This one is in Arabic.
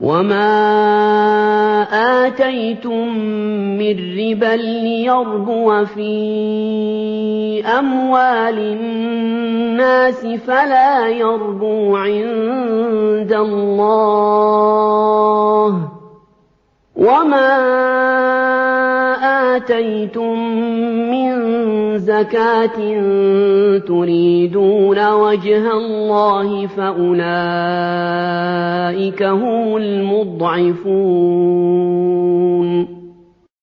وَمَا آتَيْتُم مِّن رِّبًا لِّيَرْبُوَ فِي أَمْوَالِ النَّاسِ فَلَا يَرْبُو عِندَ اللَّهِ ۖ وَمَا آتَيْتُم مِّن زَكَاةٍ تُرِيدُونَ وَجْهَ اللَّهِ فَأُولَٰئِكَ هُمُ الْمُضْعِفُونَ